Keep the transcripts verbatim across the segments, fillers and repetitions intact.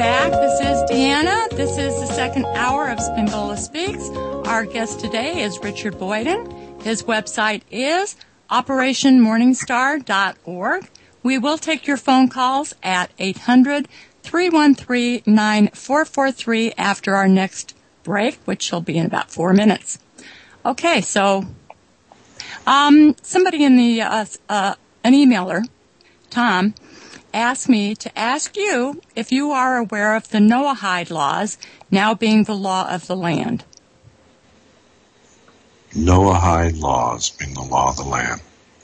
back. This is Deanna. This is the second hour of Spingola Speaks. Our guest today is Richard Boyden. His website is operation morningstar dot org. We will take your phone calls at eight hundred, three one three, nine four four three after our next break, which will be in about four minutes. Okay, so um, somebody in the, uh, uh, an emailer, Tom, asked me to ask you if you are aware of the Noahide laws now being the law of the land. Noahide laws being the law of the land.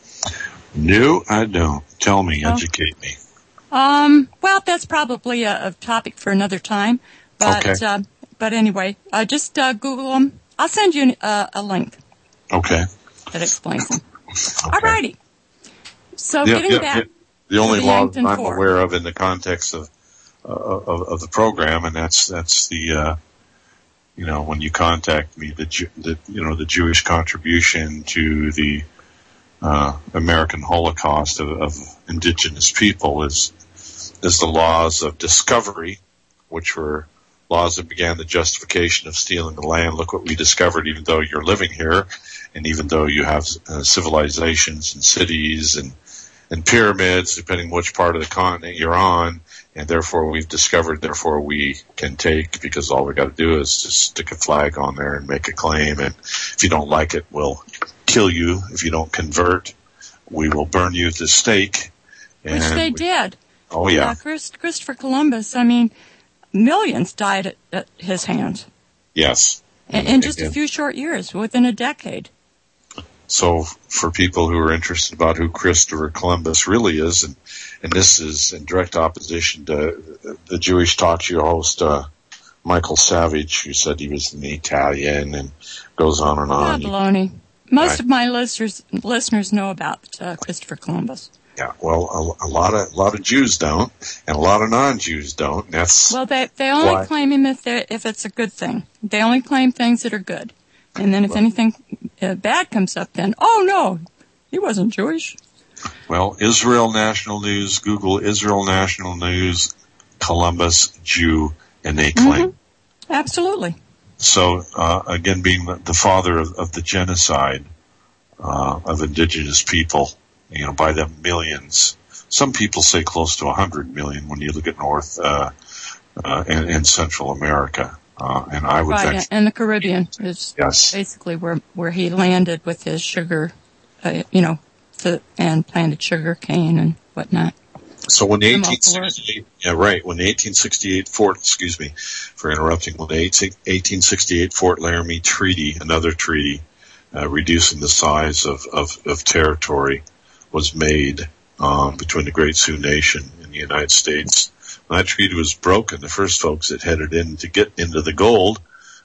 No, I don't. Tell me, well, educate me. Um, well, that's probably a, a topic for another time. But, okay. uh, but anyway, uh, just uh, Google them. I'll send you uh, a link. Okay. That explains them. Okay. All righty. So yeah, getting yeah, back. Yeah. The only the law Yankton I'm Ford. aware of in the context of, uh, of of the program, and that's that's the uh, you know when you contact me, the, Ju- the you know the Jewish contribution to the uh, American Holocaust of, of indigenous people is is the laws of discovery, which were laws that began the justification of stealing the land. Look what we discovered, even though you're living here, and even though you have uh, civilizations and cities and and pyramids, depending which part of the continent you're on, and therefore we've discovered, therefore we can take, because all we got to do is just stick a flag on there and make a claim, and if you don't like it, we'll kill you. If you don't convert, we will burn you at the stake. And Which they we, did. Oh, yeah. Uh, Chris, Christopher Columbus, I mean, millions died at, at his hands. Yes. In, in just a few short years, within a decade. So for people who are interested about who Christopher Columbus really is, and, and this is in direct opposition to the Jewish talk show host, uh, Michael Savage, who said he was an Italian and goes on and on. Ah, baloney. Most right. of my listeners listeners know about uh, Christopher Columbus. Yeah, well, a, a lot of a lot of Jews don't, and a lot of non-Jews don't. And that's well, they they only why. claim him if they if it's a good thing. They only claim things that are good. And then if well, anything uh, bad comes up, then, oh, no, he wasn't Jewish. Well, Israel National News, Google Israel National News, Columbus, Jew, and they claim. Mm-hmm. Absolutely. So, uh, again, being the, the father of, of the genocide uh, of indigenous people, you know, by the millions. Some people say close to one hundred million when you look at North uh, uh, and, and Central America. Uh, and I would right, venture, and the Caribbean is yes. basically where where he landed with his sugar, uh, you know, to, and planted sugar cane and whatnot. So when the eighteen sixty-eight, yeah, right, when the eighteen sixty-eight Fort, excuse me for interrupting, when the eighteen sixty-eight Fort Laramie Treaty, another treaty uh, reducing the size of, of, of territory, was made um, between the Great Sioux Nation and the United States. When that treaty was broken, the first folks that headed in to get into the gold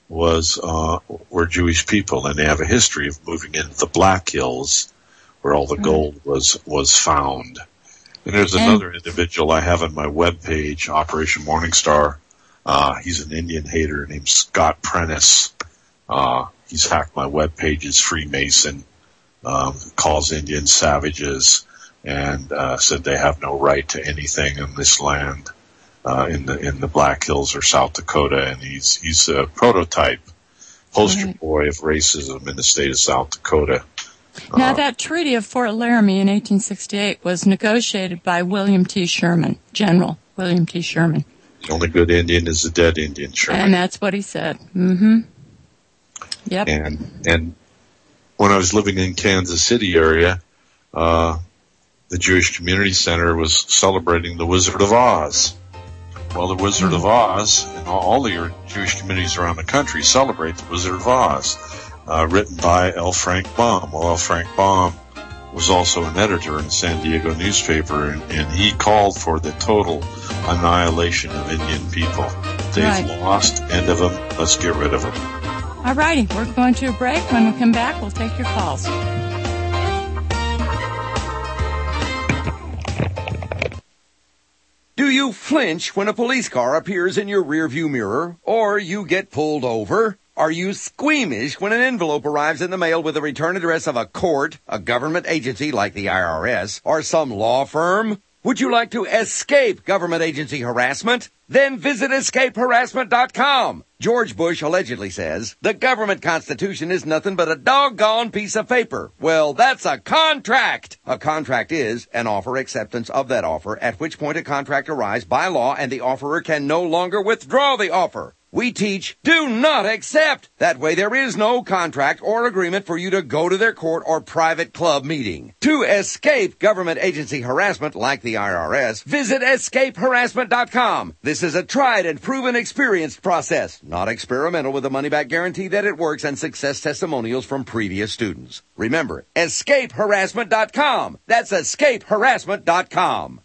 was uh, were Jewish people, and they have a history of moving into the Black Hills, where all the gold was was found. And there's another individual I have on my webpage, Operation Morningstar. Uh, he's an Indian hater named Scott Prentice. Uh, he's hacked my webpage as Freemason, um, calls Indians savages, and uh, said they have no right to anything in this land. Uh, in the in the Black Hills or South Dakota, and he's he's a prototype poster right. boy of racism in the state of South Dakota. Now, uh, that Treaty of Fort Laramie in eighteen sixty-eight was negotiated by William T. Sherman, General William T. Sherman. The only good Indian is the dead Indian, Sherman. And that's what he said. Mm-hmm. Yep. And and when I was living in Kansas City area, uh, the Jewish Community Center was celebrating the Wizard of Oz. Well, the Wizard of Oz, and all the Jewish communities around the country celebrate the Wizard of Oz, uh, written by L. Frank Baum. Well, L. Frank Baum was also an editor in the San Diego newspaper, and, and he called for the total annihilation of Indian people. They've right. lost, end of them, let's get rid of them. All righty, we're going to a break. When we come back, we'll take your calls. Do you flinch when a police car appears in your rearview mirror, or you get pulled over? Are you squeamish when an envelope arrives in the mail with the return address of a court, a government agency like the I R S, or some law firm? Would you like to escape government agency harassment? Then visit escape harassment dot com. George Bush allegedly says, the government constitution is nothing but a doggone piece of paper. Well, that's a contract. A contract is an offer acceptance of that offer, at which point a contract arrives by law and the offerer can no longer withdraw the offer. We teach, do not accept. That way there is no contract or agreement for you to go to their court or private club meeting. To escape government agency harassment like the I R S, visit escape harassment dot com. This is a tried and proven experienced process, not experimental, with a money-back guarantee that it works and success testimonials from previous students. Remember, escape harassment dot com. That's escape harassment dot com.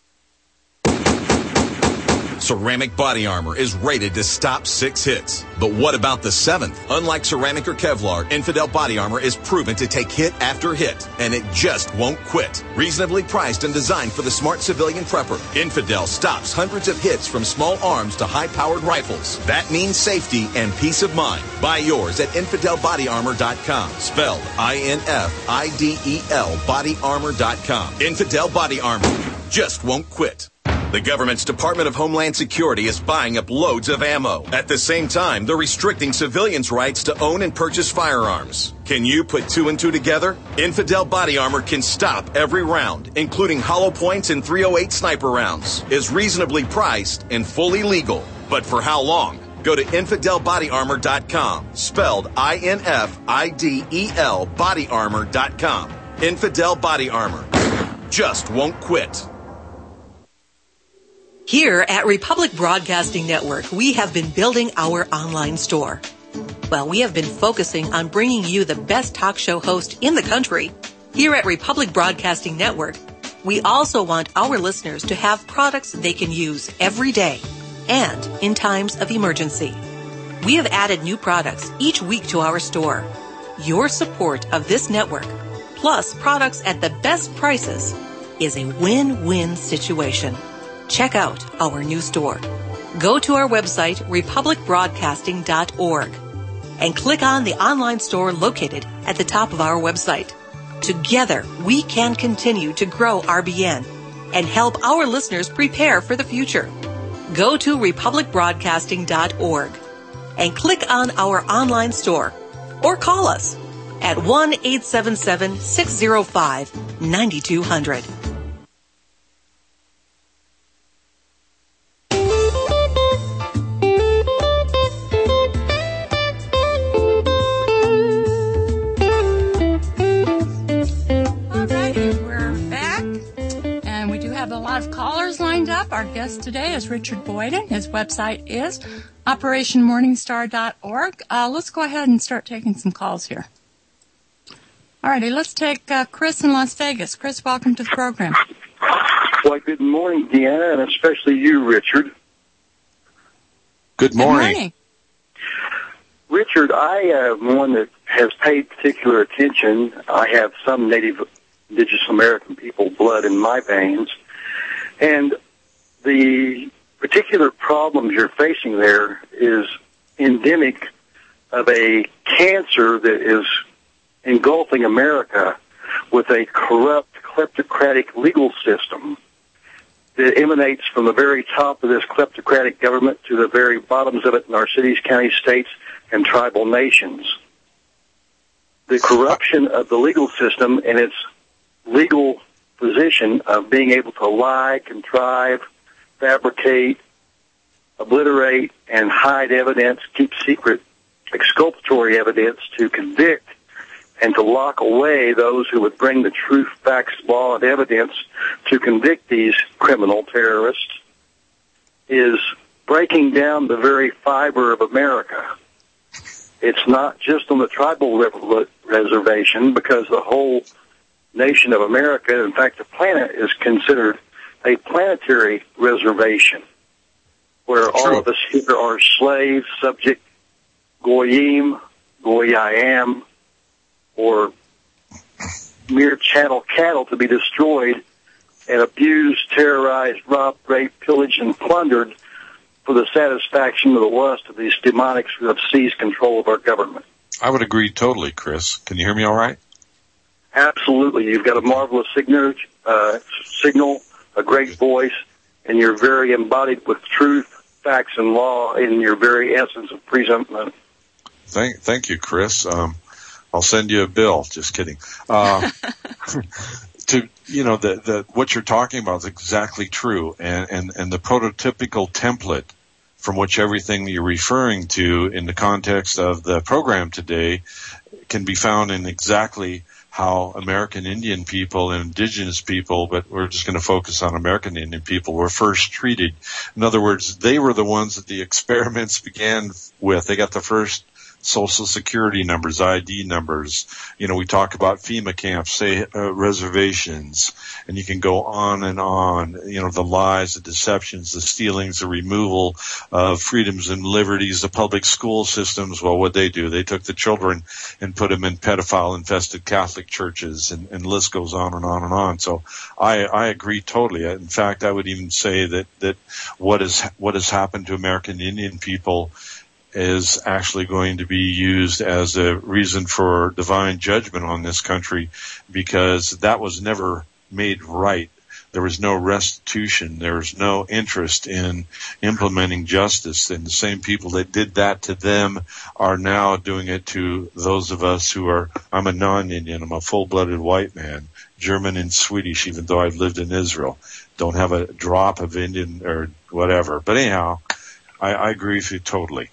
Ceramic body armor is rated to stop six hits. But what about the seventh? Unlike ceramic or Kevlar, Infidel body armor is proven to take hit after hit, and it just won't quit. Reasonably priced and designed for the smart civilian prepper, Infidel stops hundreds of hits from small arms to high-powered rifles. That means safety and peace of mind. Buy yours at infidel body armor dot com, spelled I N F I D E L body armor dot com. Infidel body armor just won't quit. The government's Department of Homeland Security is buying up loads of ammo. At the same time, they're restricting civilians' rights to own and purchase firearms. Can you put two and two together? Infidel body armor can stop every round, including hollow points and three oh eight sniper rounds, is reasonably priced and fully legal. But for how long? Go to infidel body armor dot com, spelled I N F I D E L body armor dot com. Infidel body armor just won't quit. Here at Republic Broadcasting Network, we have been building our online store. Well, we have been focusing on bringing you the best talk show host in the country. Here at Republic Broadcasting Network, we also want our listeners to have products they can use every day and in times of emergency. We have added new products each week to our store. Your support of this network, plus products at the best prices, is a win-win situation. Check out our new store. Go to our website, republic broadcasting dot org, and click on the online store located at the top of our website. Together, we can continue to grow R B N and help our listeners prepare for the future. Go to republic broadcasting dot org and click on our online store or call us at one eight seven seven, six oh five, nine two zero zero. Our guest today is Richard Boyden. His website is operation morningstar dot org. Uh, let's go ahead and start taking some calls here. All righty, let's take uh, Chris in Las Vegas. Chris, welcome to the program. Well, good morning, Deanna, and especially you, Richard. Good morning. Good morning. Richard, I am one that has paid particular attention. I have some Native Indigenous American people blood in my veins, and the particular problems you're facing there is endemic of a cancer that is engulfing America with a corrupt, kleptocratic legal system that emanates from the very top of this kleptocratic government to the very bottoms of it in our cities, counties, states, and tribal nations. The corruption of the legal system and its legal position of being able to lie, contrive, fabricate, obliterate, and hide evidence, keep secret exculpatory evidence to convict and to lock away those who would bring the truth, facts, law, and evidence to convict these criminal terrorists is breaking down the very fiber of America. It's not just on the tribal reservation, because the whole nation of America, in fact the planet, is considered a planetary reservation where all of us here are slaves, subject, goyim, goyim, or mere chattel cattle to be destroyed and abused, terrorized, robbed, raped, pillaged, and plundered for the satisfaction of the lust of these demonics who have seized control of our government. I would agree totally, Chris. Can you hear me all right? Absolutely. You've got a marvelous signal, uh, signal a great voice, and you're very embodied with truth, facts, and law in your very essence of presentment. Thank, thank you, Chris. Um, I'll send you a bill. Just kidding. Uh, to you know, the the what you're talking about is exactly true, and and and the prototypical template from which everything you're referring to in the context of the program today can be found in exactly how American Indian people and indigenous people, but we're just going to focus on American Indian people, were first treated. In other words, they were the ones that the experiments began with. They got the first Social Security numbers, I D numbers. You know, we talk about FEMA camps, say uh, reservations, and you can go on and on. You know, the lies, the deceptions, the stealings, the removal of freedoms and liberties, the public school systems. Well, what they do, they took the children and put them in pedophile-infested Catholic churches, and, and the list goes on and on and on. So I, I agree totally. In fact, I would even say that, that what is, what has happened to American Indian people is actually going to be used as a reason for divine judgment on this country, because that was never made right. There was no restitution. There was no interest in implementing justice. And the same people that did that to them are now doing it to those of us who are, I'm a non-Indian, I'm a full-blooded white man, German and Swedish, even though I've lived in Israel. Don't have a drop of Indian or whatever. But anyhow, I, I agree with you totally.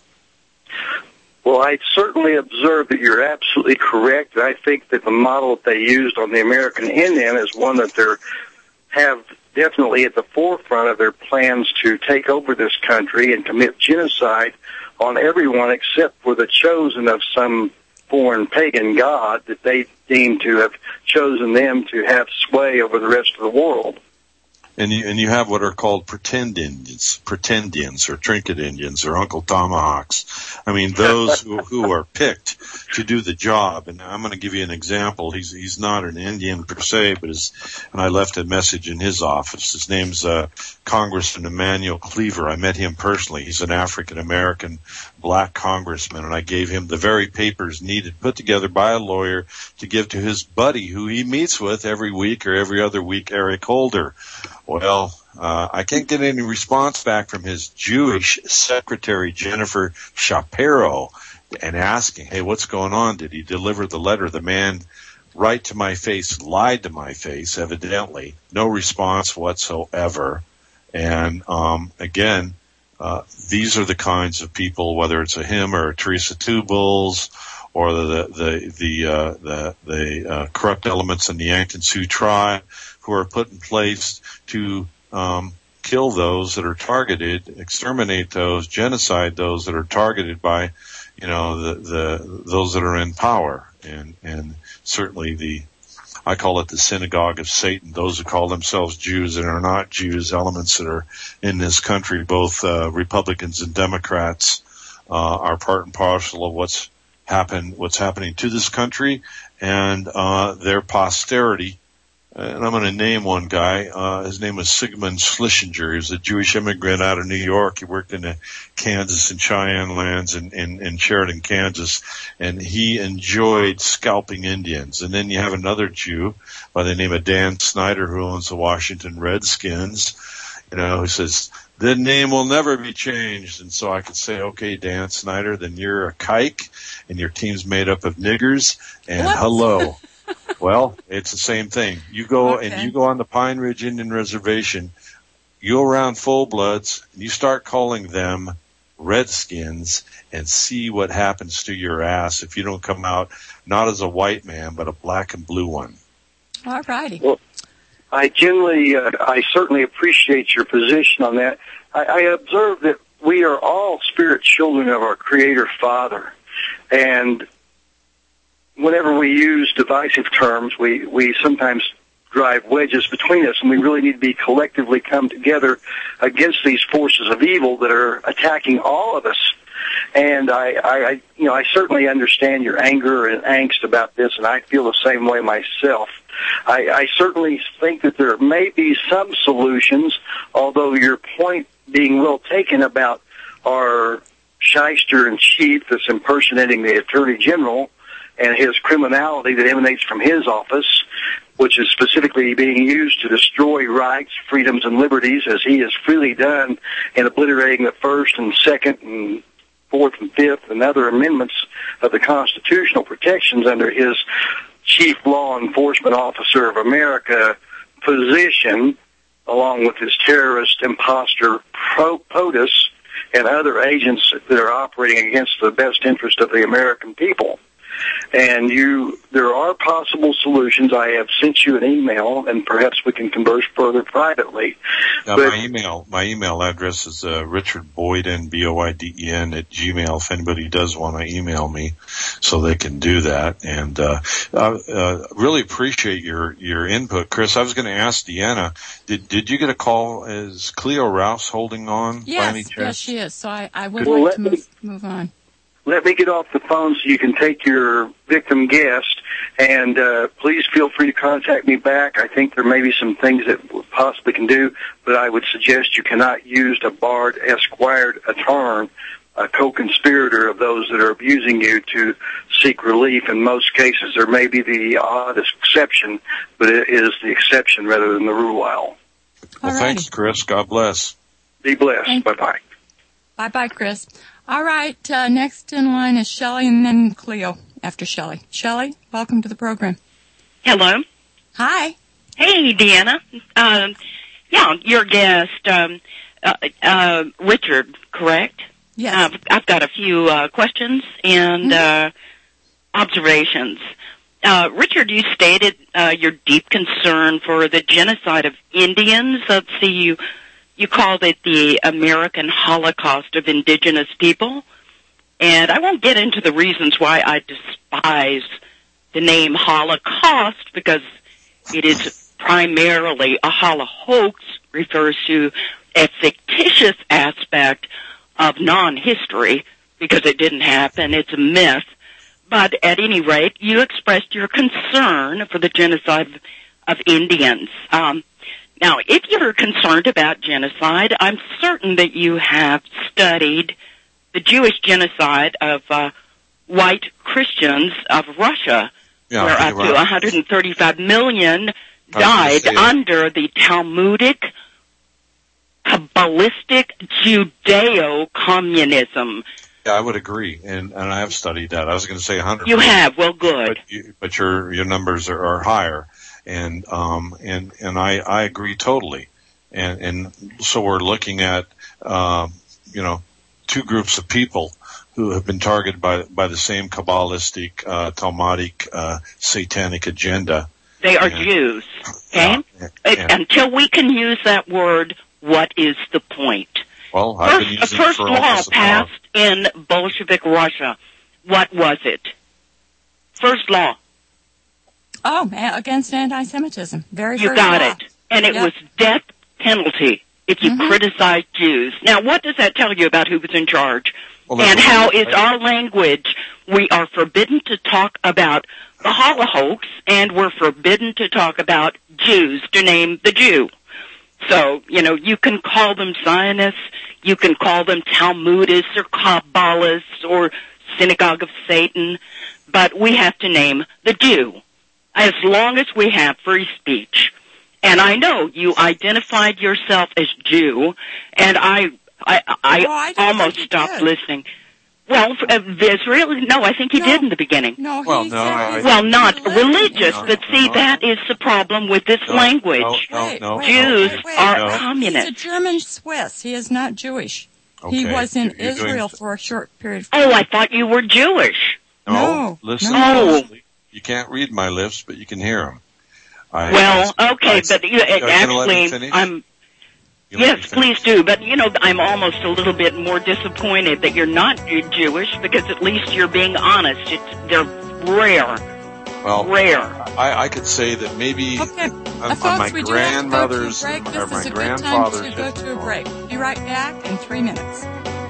Well, I certainly observe that you're absolutely correct. I think that the model that they used on the American Indian is one that they have definitely at the forefront of their plans to take over this country and commit genocide on everyone except for the chosen of some foreign pagan god that they deem to have chosen them to have sway over the rest of the world. And you, and you have what are called pretend Indians, pretend Indians, or trinket Indians, or Uncle Tomahawks. I mean, those who, who are picked to do the job. And I'm going to give you an example. He's he's not an Indian per se, but his, and I left a message in his office. His name's uh, Congressman Emmanuel Cleaver. I met him personally. He's an African American black congressman, and I gave him the very papers needed, put together by a lawyer, to give to his buddy, who he meets with every week or every other week, Eric Holder. Well, uh, I can't get any response back from his Jewish secretary, Jennifer Shapiro, and asking, hey, what's going on? Did he deliver the letter? The man, right to my face, lied to my face, evidently. No response whatsoever. And, um, again, uh, these are the kinds of people, whether it's a him or a Teresa Tubals, or the, the, the, uh, the, the, uh, corrupt elements in the Yankton Sioux tribe, who are put in place to um, kill those that are targeted, exterminate those, genocide those that are targeted by, you know, the, the those that are in power, and and certainly the, I call it the synagogue of Satan. Those who call themselves Jews and are not Jews, elements that are in this country, both uh, Republicans and Democrats, uh, are part and parcel of what's happened, what's happening to this country, and uh, their posterity. And I'm going to name one guy. Uh, his name was Sigmund Schlesinger. He was a Jewish immigrant out of New York. He worked in the Kansas and Cheyenne lands in, in, in Sheridan, Kansas. And he enjoyed scalping Indians. And then you have another Jew by the name of Dan Snyder, who owns the Washington Redskins, you know, who says, the name will never be changed. And so I could say, okay, Dan Snyder, then you're a kike and your team's made up of niggers. And what? Hello. Well, it's the same thing. You go okay. and you go on the Pine Ridge Indian Reservation, you go around full bloods, and you start calling them Redskins, and see what happens to your ass if you don't come out not as a white man, but a black and blue one. All righty. Well, I generally, uh, I certainly appreciate your position on that. I, I observe that we are all spirit children of our Creator Father, and whenever we use divisive terms, we, we sometimes drive wedges between us, and we really need to be collectively come together against these forces of evil that are attacking all of us. And I, I, I you know, I certainly understand your anger and angst about this, and I feel the same way myself. I, I certainly think that there may be some solutions, although your point being well taken about our shyster in chief that's impersonating the Attorney General and his criminality that emanates from his office, which is specifically being used to destroy rights, freedoms, and liberties, as he has freely done in obliterating the First and Second and Fourth and Fifth and other amendments of the constitutional protections under his Chief Law Enforcement Officer of America position, along with his terrorist imposter POTUS and other agents that are operating against the best interest of the American people. And you, there are possible solutions. I have sent you an email, and perhaps we can converse further privately. Now, but, my email, my email address is uh, Richard Boyden, B O I D E N, at Gmail. If anybody does want to email me, so they can do that. And uh, uh, uh really appreciate your your input, Chris. I was going to ask Deanna, did did you get a call? Is Cleo Rouse holding on? Yes, by any chance? yes, she is. So I, I would Well, like to let move me- move on. Let me get off the phone so you can take your victim guest, and uh, please feel free to contact me back. I think there may be some things that we possibly can do, but I would suggest you cannot use a barred, esquired attorney, a co-conspirator of those that are abusing you, to seek relief. In most cases, there may be the odd exception, but it is the exception rather than the rule. Well, Alrighty. thanks, Chris. God bless. Be blessed. Thank- Bye-bye. Bye-bye, Chris. All right, uh, next in line is Shelley, and then Cleo after Shelley. Shelley, welcome to the program. Hello. Hi. Hey, Deanna. Um, yeah, your guest, um, uh, uh, Richard, correct? Yes. Uh, I've got a few uh, questions and Mm-hmm. uh, observations. Uh, Richard, you stated uh, your deep concern for the genocide of Indians. Let's see, you you called it the American Holocaust of indigenous people. And I won't get into the reasons why I despise the name Holocaust, because it is primarily a holohoax, refers to a fictitious aspect of non-history, because it didn't happen. It's a myth. But at any rate, you expressed your concern for the genocide of Indians. Um, now, if you're concerned about genocide, I'm certain that you have studied the Jewish genocide of uh, white Christians of Russia, Yeah, where up right. to one hundred thirty-five million I was died gonna say- under the Talmudic, Kabbalistic Judeo-communism. Yeah, I would agree, and and I have studied that. I was going to say one hundred. You have, well, good. But, you, but your your numbers are, are higher, and um and and I I agree totally, and and so we're looking at um you know two groups of people who have been targeted by by the same Kabbalistic, uh, Talmudic, uh, satanic agenda. They are Yeah. Jews, okay? Yeah, It- yeah. Until we can use that word, what is the point? Well, I've been First, using first it for law almost an hour. passed in Bolshevik Russia. What was it? First law. Oh, a- against anti-Semitism. Very You first got law. it. And it Yep. was death penalty if you Mhm. criticize Jews. Now, what does that tell you about who was in charge? Well, that's And what how I'm is saying. our language? We are forbidden to talk about the Holocaust, and we're forbidden to talk about Jews, to name the Jew. So, you know, you can call them Zionists, you can call them Talmudists or Kabbalists or Synagogue of Satan, but we have to name the Jew, as long as we have free speech. And I know you identified yourself as Jew, and I, I, I, Oh, I didn't almost think you stopped did. listening. Well, uh, there's really, no, I think he No. did in the beginning. No, he Well, said no, I- he's Well, not religious. religious, No, but see, no. that is the problem with this No, language. no, no, Wait, no, wait, Jews wait, wait, are no. He's a communists. German Swiss. He is not Jewish. He Okay. was in You're- you're doing- Israel for a short period of time. Oh, I thought you were Jewish. No, No, listen. no. closely. You can't read my lips, but you can hear them. I, Well, I- okay, I- but you, Are you gonna let me actually, finish? I'm, You let yes, me finish? please do. But, you know, I'm almost a little bit more disappointed that you're not Jewish, because at least you're being honest. It's, they're rare, Well, rare. I, I could say that maybe Okay, on, uh, on folks, my we do have to go to grandmother's a break. or This my is a good time grandfather's to go to a break. Be right back in three minutes.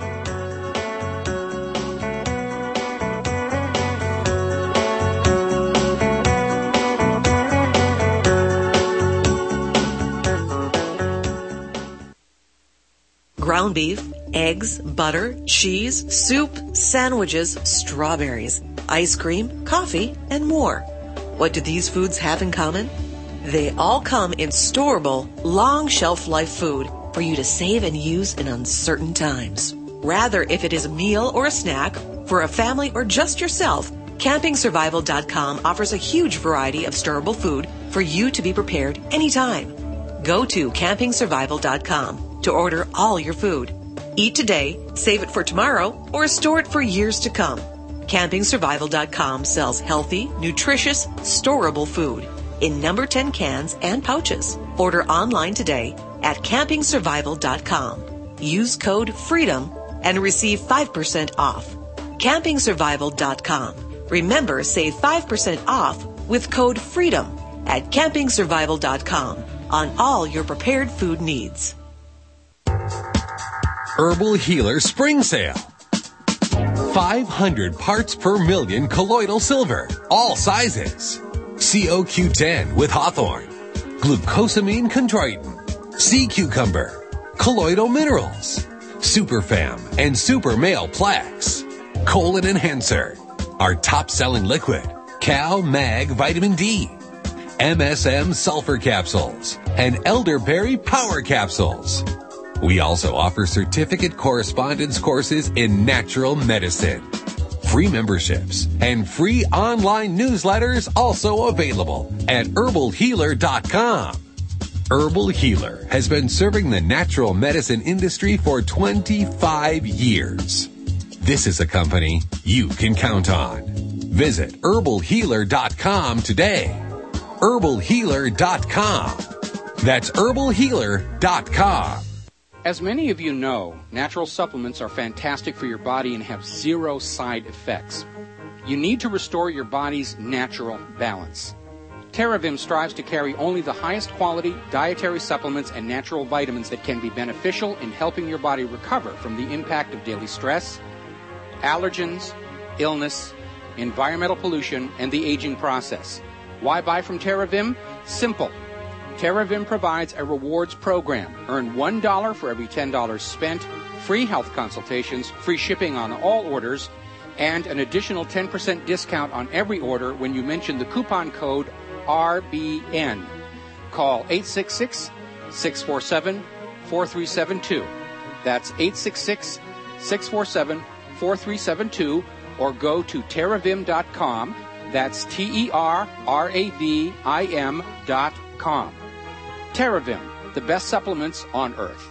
Ground beef, eggs, butter, cheese, soup, sandwiches, strawberries, ice cream, coffee, and more. What do these foods have in common? They all come in storable, long shelf life food for you to save and use in uncertain times. Rather, if it is a meal or a snack, for a family or just yourself, Camping Survival dot com offers a huge variety of storable food for you to be prepared anytime. Go to Camping Survival dot com to order all your food. Eat today, save it for tomorrow, or store it for years to come. Camping Survival dot com sells healthy, nutritious, storable food in number ten cans and pouches. Order online today at Camping Survival dot com. Use code FREEDOM and receive five percent off. Camping Survival dot com. Remember, save five percent off with code FREEDOM at Camping Survival dot com on all your prepared food needs. Herbal Healer Spring Sale. five hundred parts per million colloidal silver, all sizes. C O Q ten with hawthorn, glucosamine chondroitin, sea cucumber, colloidal minerals, Superfam and Super Male Plex, colon enhancer, our top-selling liquid, Cal Mag Vitamin D, M S M sulfur capsules, and elderberry power capsules. We also offer certificate correspondence courses in natural medicine. Free memberships and free online newsletters also available at herbal healer dot com. Herbal Healer has been serving the natural medicine industry for twenty-five years. This is a company you can count on. Visit herbal healer dot com today. herbal healer dot com. That's herbal healer dot com. As many of you know, natural supplements are fantastic for your body and have zero side effects. You need to restore your body's natural balance. TerraVim strives to carry only the highest quality dietary supplements and natural vitamins that can be beneficial in helping your body recover from the impact of daily stress, allergens, illness, environmental pollution, and the aging process. Why buy from TerraVim? Simple. TerraVim provides a rewards program. Earn one dollar for every ten dollars spent, free health consultations, free shipping on all orders, and an additional ten percent discount on every order when you mention the coupon code R B N. Call eight six six, six four seven, four three seven two. That's eight six six, six four seven, four three seven two, or go to terravim dot com. That's T E R R A V I M dot com. TerraVim, the best supplements on earth.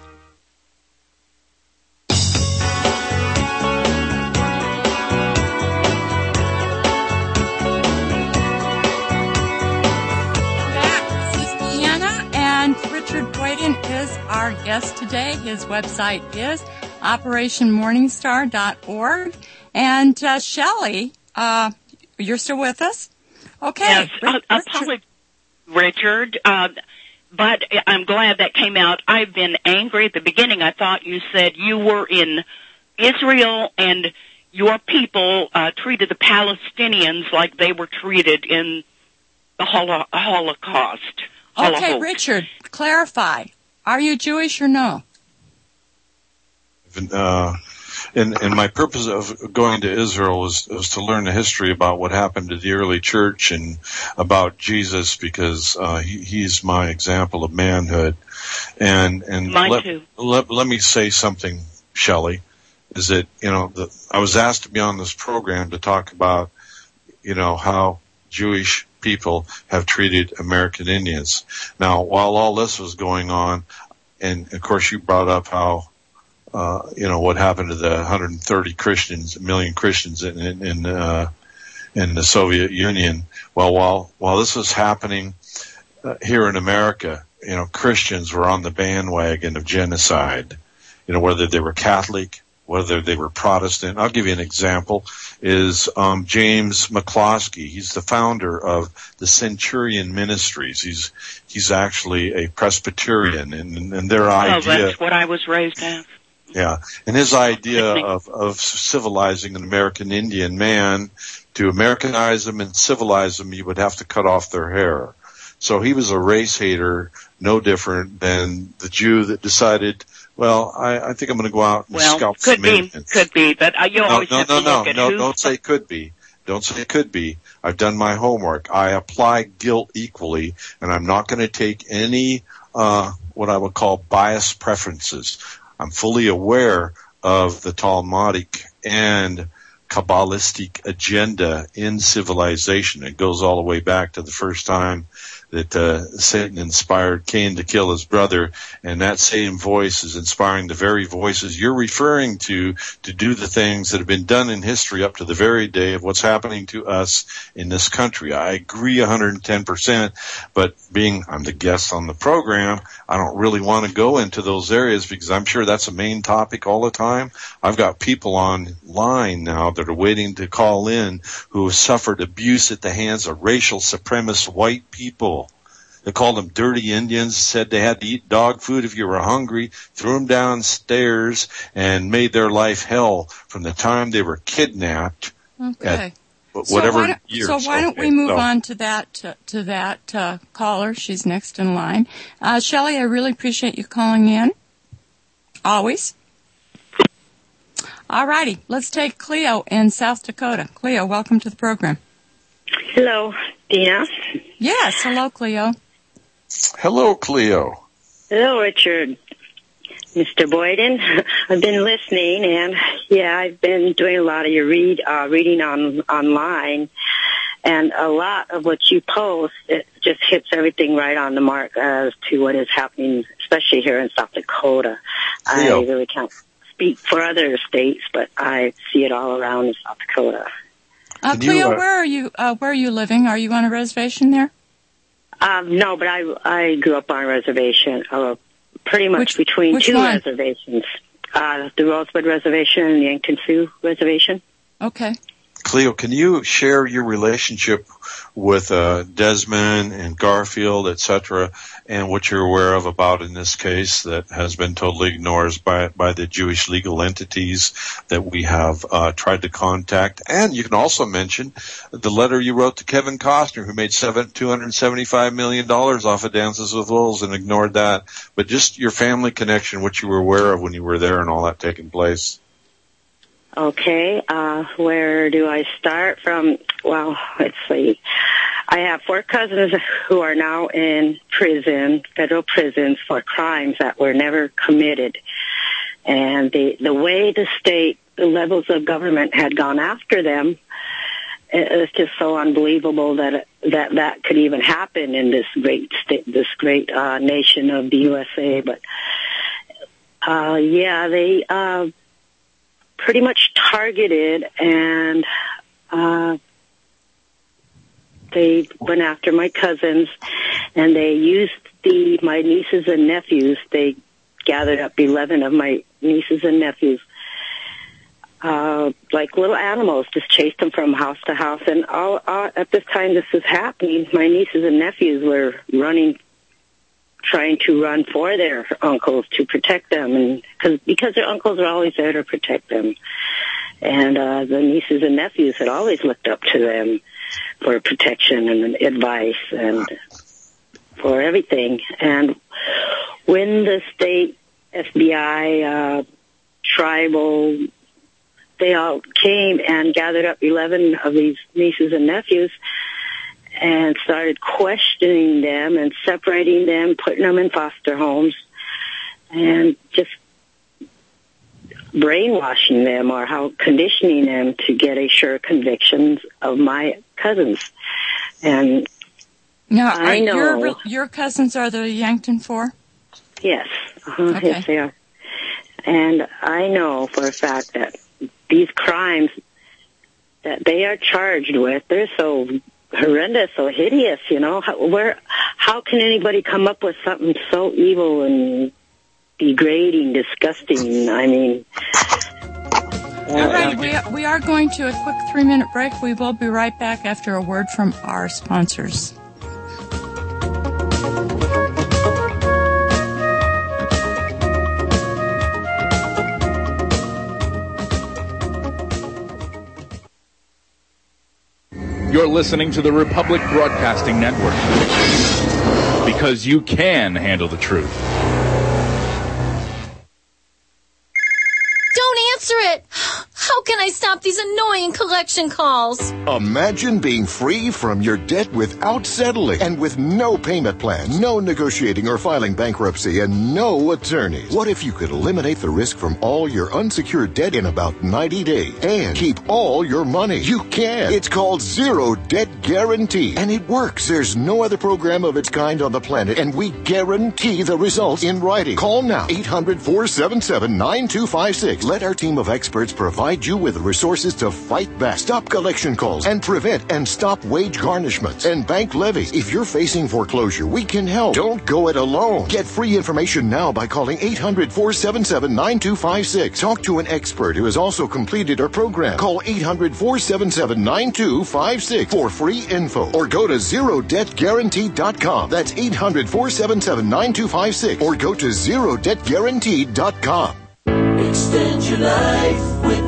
Back, this is Deanna, and Richard Boyden is our guest today. His website is operation morningstar dot org. And uh, Shelley, uh, you're still with us? Okay. Yes, I apologize, Richard. Uh, But I'm glad that came out. I've been angry. At the beginning, I thought you said you were in Israel and your people uh, treated the Palestinians like they were treated in the Holo- Holocaust. Okay, Holocaust. Richard, clarify. Are you Jewish or no? Uh, and, and my purpose of going to Israel was, was to learn the history about what happened to the early church and about Jesus, because uh, he, he's my example of manhood. And and Mine let, too. let let me say something, Shelley, is that you know the, I was asked to be on this program to talk about you know how Jewish people have treated American Indians. Now, while all this was going on, and of course you brought up how. Uh, you know, what happened to the one hundred thirty Christians, million Christians in, in, in, uh, in the Soviet Union. Well, while, while this was happening, uh, here in America, you know, Christians were on the bandwagon of genocide. You know, whether they were Catholic, whether they were Protestant. I'll give you an example is, um, James McCloskey. He's the founder of the Centurion Ministries. He's, he's actually a Presbyterian, and, and their idea. Oh, that's what I was raised as. Yeah, and his idea of, of civilizing an American Indian man, to Americanize them and civilize them, you would have to cut off their hair. So he was a race hater, no different than the Jew that decided, well, I, I think I'm going to go out and well, scalp could some be, Indians. Could be, but uh, you no, always no, have no, to look no, at no, who. don't say could be. Don't say it could be. I've done my homework. I apply guilt equally, and I'm not going to take any uh what I would call biased preferences. I'm fully aware of the Talmudic and Kabbalistic agenda in civilization. It goes all the way back to the first time that uh, Satan inspired Cain to kill his brother, and that same voice is inspiring the very voices you're referring to to do the things that have been done in history up to the very day of what's happening to us in this country. I agree one hundred ten percent, but being I'm the guest on the program, I don't really want to go into those areas because I'm sure that's a main topic all the time. I've got people online now that are waiting to call in who have suffered abuse at the hands of racial supremacist white people. They called them dirty Indians, said they had to eat dog food if you were hungry, threw them downstairs, and made their life hell from the time they were kidnapped. Okay. At so whatever why don't, years. So why don't okay, we move so. on to that to, to that uh, caller? She's next in line. Uh, Shelley, I really appreciate you calling in. Always. All righty. Let's take Cleo in South Dakota. Cleo, welcome to the program. Hello, Dina. Yes. Hello, Cleo. Hello, Cleo. Hello, Richard. Mister Boyden. I've been listening, and yeah, I've been doing a lot of your read, uh, reading on online, and a lot of what you post, it just hits everything right on the mark as to what is happening, especially here in South Dakota. Cleo. I really can't speak for other states, but I see it all around in South Dakota. Uh, Cleo, you, uh, where are you? Uh, where are you living? Are you on a reservation there? Um, no, but I I grew up on a reservation, uh, pretty much which, between which two one? reservations, uh, the Rosebud Reservation and the Yankton Sioux Reservation. Okay. Cleo, can you share your relationship with uh, Desmond and Garfield, et cetera, and what you're aware of about in this case that has been totally ignored by by the Jewish legal entities that we have uh, tried to contact? And you can also mention the letter you wrote to Kevin Costner, who made seven, two hundred seventy-five million dollars off of Dances with Wolves and ignored that. But just your family connection, what you were aware of when you were there and all that taking place. Okay, uh, where do I start from? Well, let's see. I have four cousins who are now in prison, federal prisons, for crimes that were never committed. And the, the way the state, the levels of government had gone after them, it's just so unbelievable that that that could even happen in this great state, this great uh, nation of the U S A. But, uh, yeah, they, uh, pretty much targeted, and uh, they went after my cousins, and they used the my nieces and nephews. They gathered up eleven of my nieces and nephews, uh, like little animals, just chased them from house to house. And all, all at this time this was happening, my nieces and nephews were running, trying to run for their uncles to protect them, and cause, because their uncles are always there to protect them. And uh, the nieces and nephews had always looked up to them for protection and advice and for everything. And when the state, F B I, uh, tribal, they all came and gathered up eleven of these nieces and nephews and started questioning them and separating them, putting them in foster homes, and just brainwashing them or how conditioning them to get a sure convictions of my cousins. And now, I know your, your cousins are the Yankton Four? Yes, uh-huh, okay. Yes, they are. And I know for a fact that these crimes that they are charged with, they're so horrendous, so hideous, you know. How, where, how can anybody come up with something so evil and degrading, disgusting? I mean... All right, we are, we are going to a quick three-minute break. We will be right back after a word from our sponsors. You're listening to the Republic Broadcasting Network, because you can handle the truth. Don't answer it! How How can I stop these annoying collection calls? Imagine being free from your debt without settling and with no payment plans, no negotiating or filing bankruptcy, and no attorneys. What if you could eliminate the risk from all your unsecured debt in about ninety days and keep all your money? You can. It's called Zero Debt Guarantee, and it works. There's no other program of its kind on the planet, and we guarantee the results in writing. Call now, eight hundred, four seven seven, nine two five six. Let our team of experts provide you with the resources to fight back, stop collection calls, and prevent and stop wage garnishments and bank levies. If you're facing foreclosure, we can help. Don't go it alone. Get free information now by calling eight hundred, four seven seven, nine two five six. Talk to an expert who has also completed our program. Call eight hundred, four seven seven, nine two five six for free info, or go to zero debt guarantee dot com. That's eight hundred, four seven seven, nine two five six, or go to zero debt guarantee dot com. Extend your life with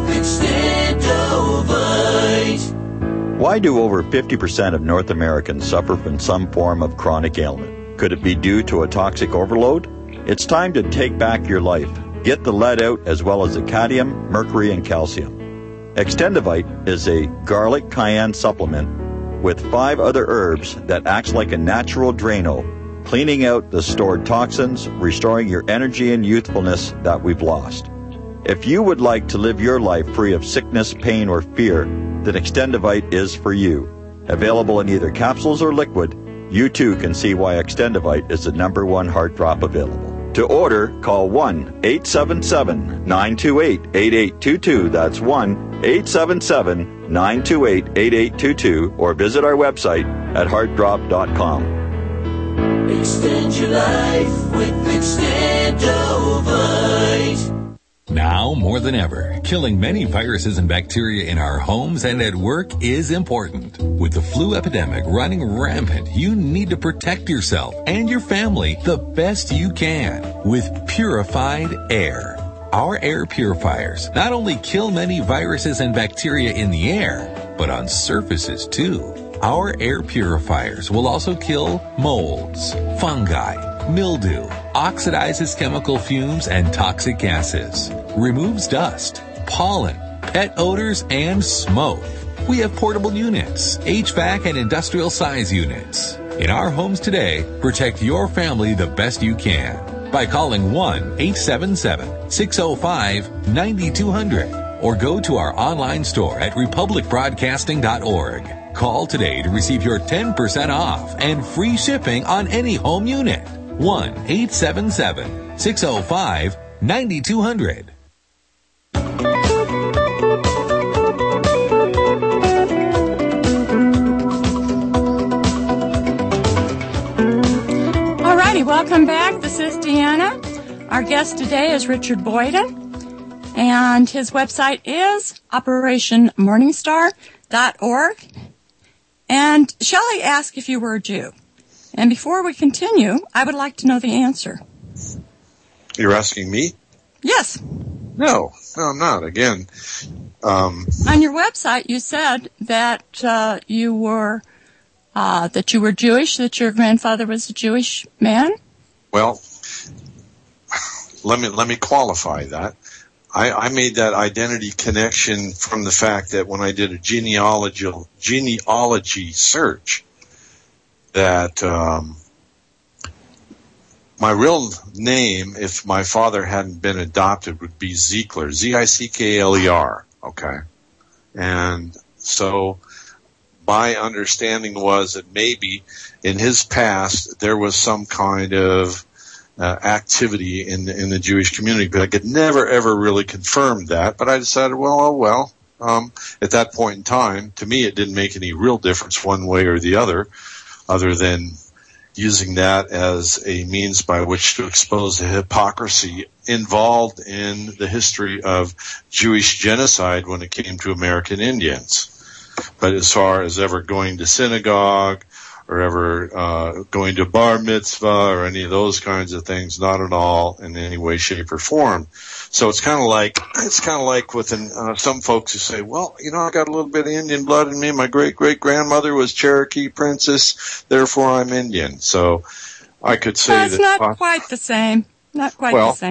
Extendovite. Why do over fifty percent of North Americans suffer from some form of chronic ailment? Could it be due to a toxic overload? It's time to take back your life. Get the lead out as well as the cadmium, mercury, and calcium. Extendovite is a garlic cayenne supplement with five other herbs that acts like a natural Drano, cleaning out the stored toxins, restoring your energy and youthfulness that we've lost. If you would like to live your life free of sickness, pain, or fear, then Extendovite is for you. Available in either capsules or liquid, you too can see why Extendovite is the number one heart drop available. To order, call one eight seven seven, nine two eight, eight eight two two. That's one eight seven seven, nine two eight, eight eight two two, or visit our website at heart drop dot com. Extend your life with Extendovite. Now more than ever, killing many viruses and bacteria in our homes and at work is important. With the flu epidemic running rampant, you need to protect yourself and your family the best you can with purified air. Our air purifiers not only kill many viruses and bacteria in the air, but on surfaces too. Our air purifiers will also kill molds, fungi, mildew, oxidizes chemical fumes and toxic gases, removes dust, pollen, pet odors, and smoke. We have portable units, H V A C and industrial size units. In our homes today, protect your family the best you can by calling one eight seven seven, six oh five, nine two hundred or go to our online store at republic broadcasting dot org. Call today to receive your ten percent off and free shipping on any home unit. one eight seven seven, six oh five, nine two hundred. Alrighty, welcome back. This is Deanna. Our guest today is Richard Boyden, and his website is operation morningstar dot org. And Shelley asked if you were a Jew. And before we continue, I would like to know the answer. You're asking me? Yes. No, no, I'm not. Again, um, on your website, you said that uh, you were uh, that you were Jewish, that your grandfather was a Jewish man. Well, let me let me qualify that. I, I made that identity connection from the fact that when I did a genealogy genealogy search, that um, my real name, if my father hadn't been adopted, would be Zickler, Z I C K L E R, okay? And so my understanding was that maybe in his past there was some kind of uh, activity in the, in the Jewish community, but I could never ever really confirm that. But I decided, well, oh well. Um, at that point in time, to me, it didn't make any real difference one way or the other, other than using that as a means by which to expose the hypocrisy involved in the history of Jewish genocide when it came to American Indians. But as far as ever going to synagogue or ever uh, going to bar mitzvah or any of those kinds of things, not at all in any way, shape, or form. So it's kind of like it's kind of like with an, uh, some folks who say, well, you know, I got a little bit of Indian blood in me. My great great grandmother was Cherokee princess, therefore I'm Indian. So I could say That's that not uh, quite the same. Not quite well, the same.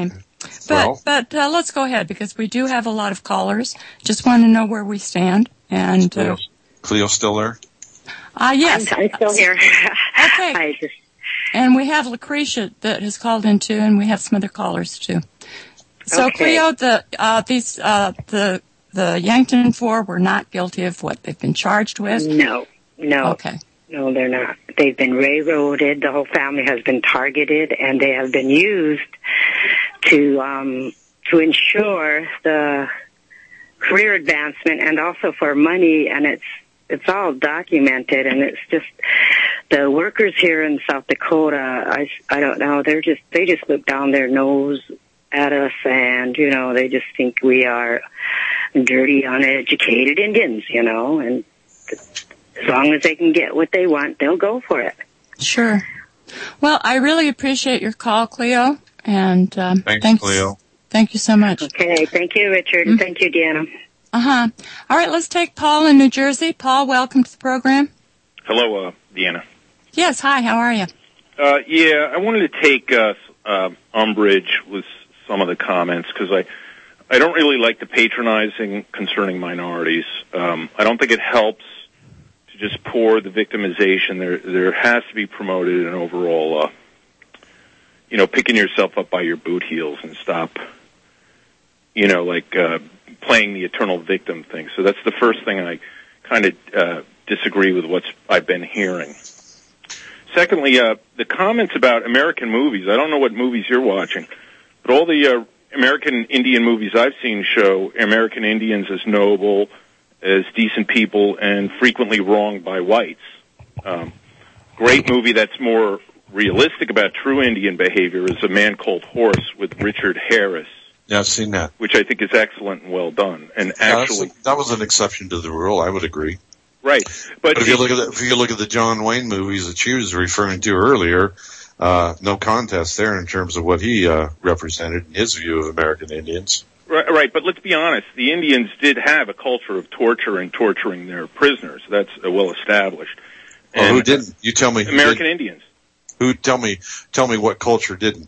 But Well- but uh, let's go ahead because we do have a lot of callers. Just want to know where we stand. And uh, Cleo, Cleo still there? uh, yes, I'm, I'm still here. Okay. I just, and we have Lucretia that has called in too, and we have some other callers too. So Okay. Cleo, the uh, these uh, the the Yankton Four were not guilty of what they've been charged with. no, no. Okay. No, they're not. They've been railroaded. The whole family has been targeted, and they have been used to um, to ensure the career advancement and also for money. And it's it's all documented. And it's just the workers here in South Dakota. I, I don't know. They're just they just look down their nose at us, and you know they just think we are dirty, uneducated Indians. You know, and as long as they can get what they want, they'll go for it. Sure. Well, I really appreciate your call, Cleo, and um, Thanks, thanks, Cleo. Thank you so much. Okay, thank you, Richard, Mm-hmm. and thank you, Deanna. Uh huh. All right, let's take Paul in New Jersey. Paul, welcome to the program. Hello, uh, Deanna. Yes. Hi. How are you? Uh, yeah, I wanted to take uh, uh, umbrage with some of the comments because I, I don't really like the patronizing concerning minorities. Um, I don't think it helps to just pour the victimization. There, there has to be promoted an overall, uh, you know, picking yourself up by your boot heels and stop, you know, like uh, playing the eternal victim thing. So that's the first thing I kind of uh, disagree with what I've been hearing. Secondly, uh, the comments about American movies. I don't know what movies you're watching, but all the uh, American Indian movies I've seen show American Indians as noble, as decent people, and frequently wronged by whites. Um, great movie that's more realistic about true Indian behavior is A Man Called Horse with Richard Harris. Yeah, I've seen that. Which I think is excellent and well done. And Yeah, actually, that's a, that was an exception to the rule. I would agree. right. But, But if you look at the, if you look at the John Wayne movies that she was referring to earlier, uh, no contest there in terms of what he uh, represented in his view of American Indians. Right, right, but let's be honest. The Indians did have a culture of torture and torturing their prisoners. That's uh, well established. Well, who didn't? You tell me. Who American didn't. Indians. Who tell me? Tell me what culture didn't?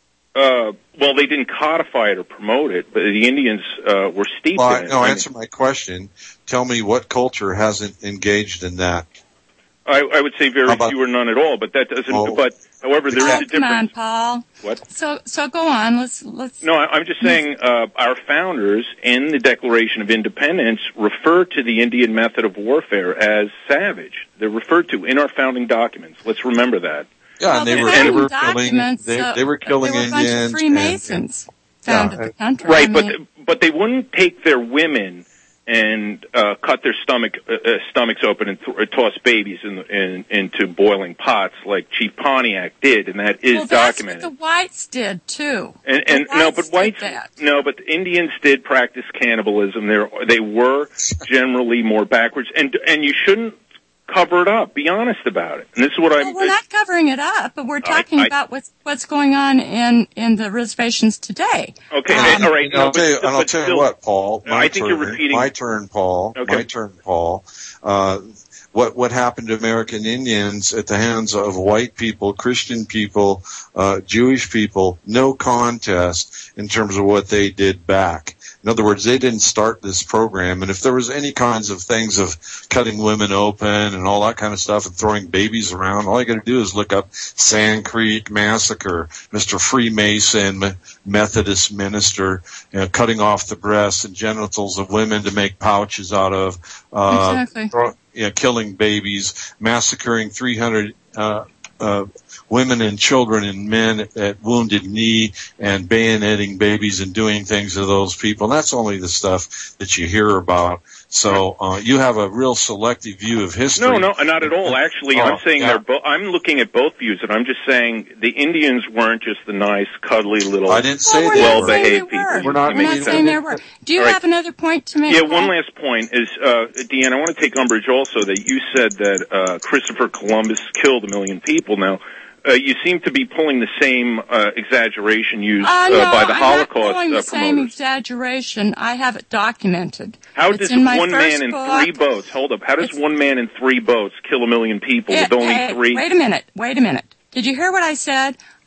Uh, well, they didn't codify it or promote it, but the Indians uh, were steeped Well, in it. no, I answer my question. Tell me what culture hasn't engaged in that. I, I would say very few or none at all, but that doesn't. Oh. But however, there is Oh, a come on, difference. Paul. What? So so go on. Let's let's. No, I- I'm just saying uh, our founders in the Declaration of Independence refer to the Indian method of warfare as savage. They're referred to in our founding documents. Let's remember that. Yeah, Well, and they the were, they founding were killing. documents, They, uh, they were killing There were a bunch Indians. of Freemasons and- founded yeah. the country. Right, I but mean, but they wouldn't take their women and uh, cut their stomach uh, uh, stomachs open and th- toss babies in, in, into boiling pots like Chief Pontiac did, and that is well, that's documented. what the whites did too. And, and The no, whites but did whites, that. no, but Indians did practice cannibalism. They they were generally more backwards, and and you shouldn't cover it up. Be honest about it. And this is what Well, I'm. we're not covering it up, but we're talking I- about what's what's going on in in the reservations today. Okay, Um, all right. And I'll no, tell you, but, and I'll but tell you still- what, Paul. My I think turn, you're repeating. My turn, Paul. Okay. My turn, Paul. Uh, what what happened to American Indians at the hands of white people, Christian people, uh, Jewish people? No contest in terms of what they did back. In other words, they didn't start this program, and if there was any kinds of things of cutting women open and all that kind of stuff and throwing babies around, all you got to do is look up Sand Creek Massacre, Mister Freemason, Methodist minister, you know, cutting off the breasts and genitals of women to make pouches out of, uh, Exactly. throw- you know, killing babies, massacring three hundred uh, uh, women and children and men at Wounded Knee, and bayoneting babies and doing things to those people. And that's only the stuff that you hear about. So uh, you have a real selective view of history. No, no, not at all. Actually, Oh, I'm saying yeah. they're. Bo- I'm looking at both views, and I'm just saying the Indians weren't just the nice, cuddly little, I didn't say Well, they we're not were. saying they well-behaved were. people. We're not- It We're makes not sense. saying there were. Do you All right. have another point to make? Yeah, Paul? one last point is, uh, Deanne, I want to take umbrage also that you said that uh, Christopher Columbus killed a million people. Now, uh, you seem to be pulling the same uh, exaggeration used Uh, uh, no, by the I'm Holocaust not pulling uh, the same promoters. exaggeration. I have it documented. How It's does in my one first man in book. three boats, hold up, how does It's- one man in three boats kill a million people Eh, with only eh, three? Wait a minute. Wait a minute. Did you hear what I said?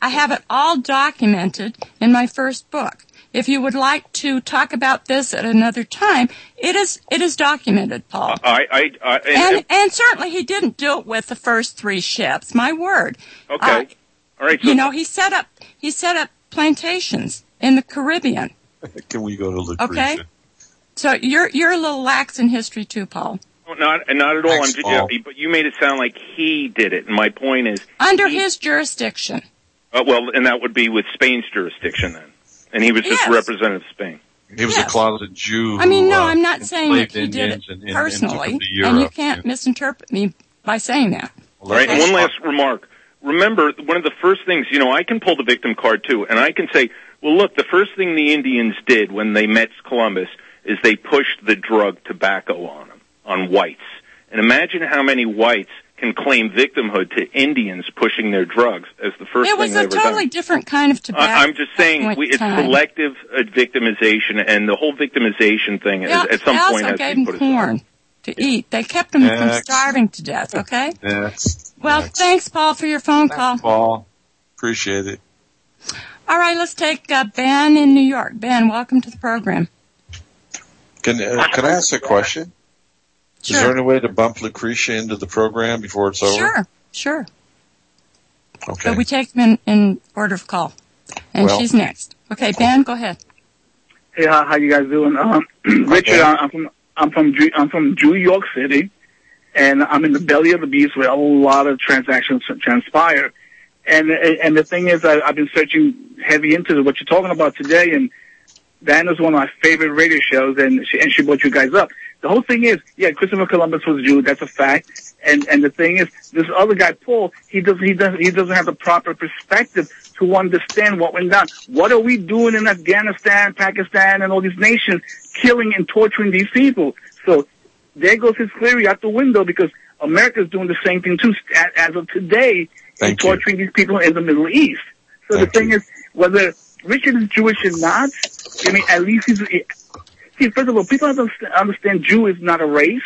I have it all documented in my first book. If you would like to talk about this at another time, it is it is documented, Paul. I, I, I and, and, and certainly he didn't do it with the first three ships. My word. Okay. Uh, all right. So you know, he set up he set up plantations in the Caribbean. Can we go to Lucretia? Okay. So you're you're a little lax in history too, Paul. No, not not at all. Thanks, I'm just, Paul. but you made it sound like he did it, and my point is under he, his jurisdiction. Uh, well, and that would be with Spain's jurisdiction then, and he was just Yes. representative of Spain. He was Yes. a closeted Jew. I mean, no, who, uh, I'm not saying that he enslaved did it Indians and- and- and personally, took them to and you Europe. can't misinterpret me by saying that. All right, and one last remark. Remember, one of the first things, you know, I can pull the victim card too, and I can say, well, look, the first thing the Indians did when they met Columbus is they pushed the drug tobacco on them, on whites. And imagine how many whites can claim victimhood to Indians pushing their drugs as the first It thing was they a ever totally done. different kind of tobacco. I- I'm just saying, point we, it's time. selective uh, victimization, and the whole victimization thing They, is, at some they point also has gave to be them put aside. corn to eat. They kept them from Next. starving to death, okay? Next. Well, Next. thanks, Paul, for your phone call. Paul. Appreciate it. All right, let's take uh, Ben in New York. Ben, welcome to the program. Can uh, can I ask a question? Sure. Is there any way to bump Lucretia into the program before it's over? Sure, sure. Okay. But we take them in, in order of call. And Well- she's next. Okay, Ben, go ahead. Hey, how, how you guys doing? Um, Richard, I'm from I'm from Ju- I'm from New York City, and I'm in the belly of the beast where a lot of transactions transpire. And and the thing is, I, I've been searching heavy into what you're talking about today, and Diana's one of my favorite radio shows, and she and she brought you guys up. The whole thing is, yeah, Christopher Columbus was Jew. That's a fact. And and the thing is, this other guy, Paul, he doesn't he doesn't he doesn't have the proper perspective to understand what went down. What are we doing in Afghanistan, Pakistan, and all these nations, killing and torturing these people? So there goes his theory out the window, because America's doing the same thing too as of today, Thank and torturing these people in the Middle East. So Thank the thing you. is, whether Richard is Jewish or not, I mean, at least he's. See, first of all, people have to understand Jew is not a race.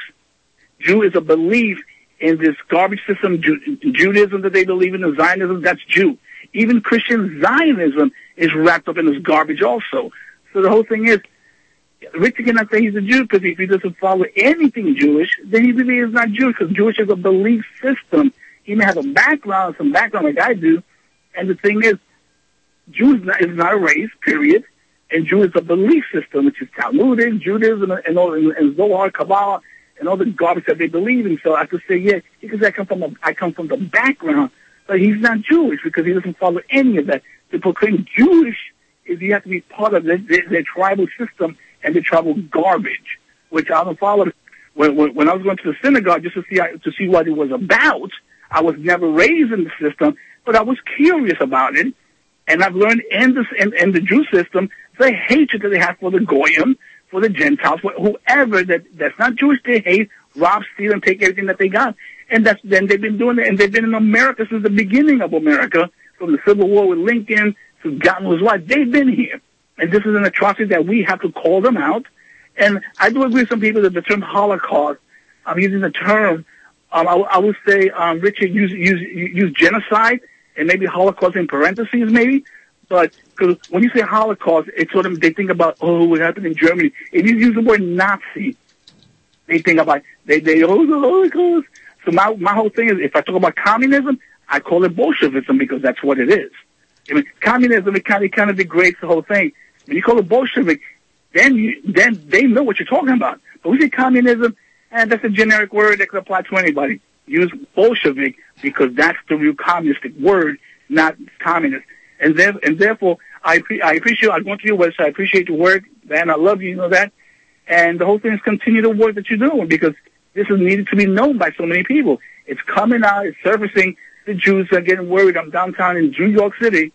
Jew is a belief in this garbage system, Ju- Judaism that they believe in, and Zionism, that's Jew. Even Christian Zionism is wrapped up in this garbage also. So the whole thing is, Richard cannot say he's a Jew, because if he doesn't follow anything Jewish, then he really is not Jewish, because Jewish is a belief system. He may have a background, some background like I do, and the thing is, Jew is not, is not a race, period. And Jew is a belief system, which is Talmudic, Judaism, and all, and Zohar, Kabbalah, and all the garbage that they believe in. So I could say, yeah, because I come from a, I come from the background, but he's not Jewish because he doesn't follow any of that. To proclaim Jewish is you have to be part of their, their, their tribal system and their tribal garbage, which I don't follow. When, when, when I was going to the synagogue just to see to see what it was about, I was never raised in the system, but I was curious about it. And I've learned in, this, in, in the Jew system, the hatred that they have for the Goyim, for the Gentiles, for whoever that, that's not Jewish, they hate, rob, steal, and take everything that they got. And that's, then they've been doing it, and they've been in America since the beginning of America, from the Civil War with Lincoln to God knows what. They've been here. And this is an atrocity that we have to call them out. And I do agree with some people that the term Holocaust, I'm using the term, um, I, I would say, um, Richard, use, use, use genocide, and maybe Holocaust in parentheses, maybe. But because when you say Holocaust, it's sort of, they think about, oh, what happened in Germany. If you use the word Nazi, they think about, they, they, oh, the Holocaust. So my, my whole thing is, if I talk about communism, I call it Bolshevism, because that's what it is. I mean, communism, it kind of, it kind of degrades the whole thing. When you call it Bolshevik, then you, then they know what you're talking about. But we say communism, and that's a generic word that can apply to anybody. Use Bolshevik, because that's the real communistic word, not communist. And, there, and therefore, I, pre- I appreciate, I go to your website, I appreciate your work, and I love you, you know that. And the whole thing is continue the work that you're doing, because this is needed to be known by so many people. It's coming out, it's surfacing. The Jews are getting worried. I'm downtown in New York City,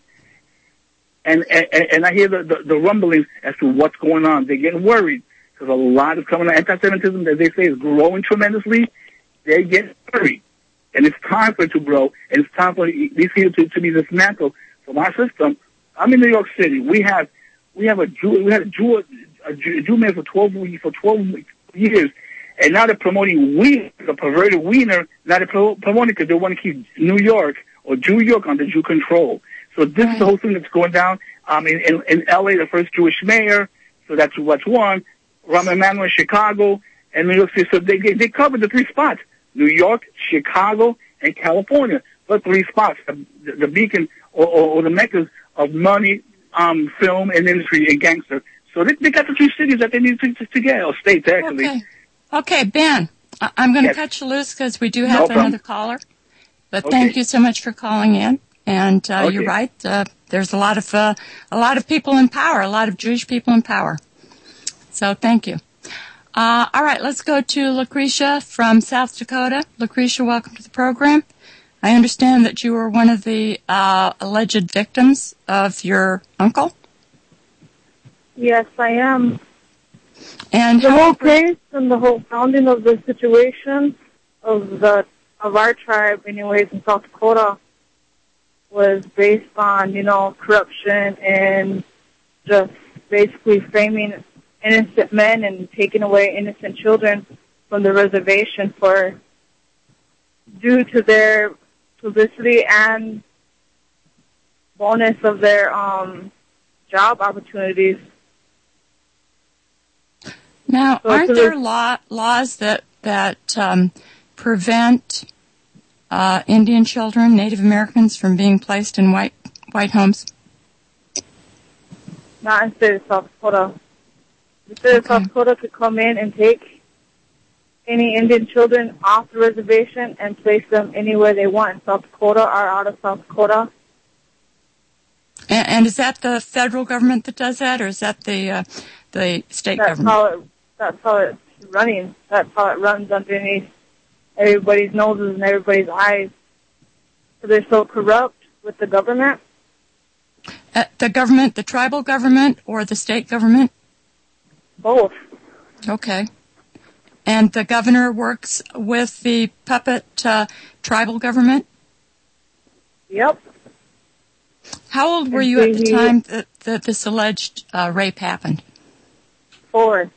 and, and, and I hear the, the, the rumblings as to what's going on. They're getting worried, because a lot is coming out. Anti-Semitism, that they say, is growing tremendously. They get worried. And it's time for it to grow, and it's time for these people to, to be dismantled. From our system, I'm in New York City. We have, we have a Jew, we had a Jew, a Jew, a Jew man for twelve for twelve years, and now they're promoting we, the perverted wiener. Now they're pro- promoting because they want to keep New York or New York under Jew control. So this is the whole thing that's going down. Um, in, in, in L A, the first Jewish mayor, so that's what's one. Rahm Emanuel in Chicago, and New York City. So they they covered the three spots: New York, Chicago, and California. But three spots, the, the beacon or, or, or the meccas of money, um, film, and industry and gangster. So they, they got the three cities that they need to, to, to get, or states actually. Okay, okay, Ben, I- I'm going to Yes. cut you loose because we do have No problem. another caller. But Okay. thank you so much for calling in. And uh, Okay. you're right. Uh, there's a lot of uh, a lot of people in power, a lot of Jewish people in power. So thank you. Uh, all right, let's go to Lucretia from South Dakota. Lucretia, welcome to the program. I understand that you were one of the uh, alleged victims of your uncle. Yes, I am. And the how- whole case and the whole founding of the situation of the of our tribe, anyways, in South Dakota, was based on, you know, corruption and just basically framing innocent men and taking away innocent children from the reservation for due to their publicity and bonus of their um job opportunities. Now, So aren't to there the- law, laws that that um, prevent uh, Indian children, Native Americans, from being placed in white white homes? Not in the state of South Dakota. The state of South Dakota could come in and take any Indian children off the reservation and place them anywhere they want in South Dakota or out of South Dakota. And, and is that the federal government that does that, or is that the uh, the state That's government? how it, that's how it's running. That's how it runs underneath everybody's noses and everybody's eyes. So they're so corrupt with the government. Uh, the government, the tribal government, or the state government? Both. Okay. And the governor works with the puppet uh, tribal government? Yep. How old were And you at the he- time that, that this alleged uh, rape happened? Four.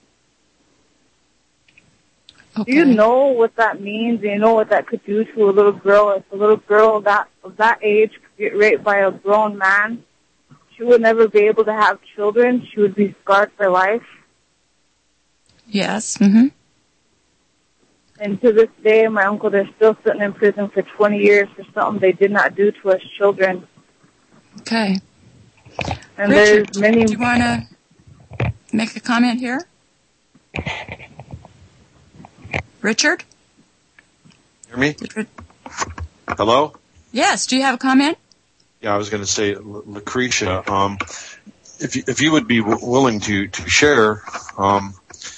Okay. Do you know what that means? Do you know what that could do to a little girl? If a little girl that of that age could get raped by a grown man, she would never be able to have children. She would be scarred for life. Yes. Mm-hmm. And to this day, my uncle, they're still sitting in prison for twenty years for something they did not do to us children. Okay. And Richard, there's many. do you want to make a comment here? Richard? Hear me? Hello? Yes. Do you have a comment? Yeah, I was going to say, L- Lucretia, um, if you, if you would be w- willing to to share um,